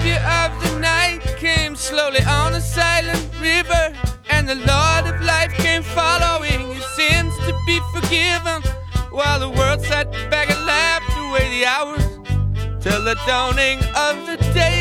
Savior of the night came slowly on a silent river, and the Lord of life came following his sins to be forgiven, while the world sat back and laughed away the hours till the dawning of the day.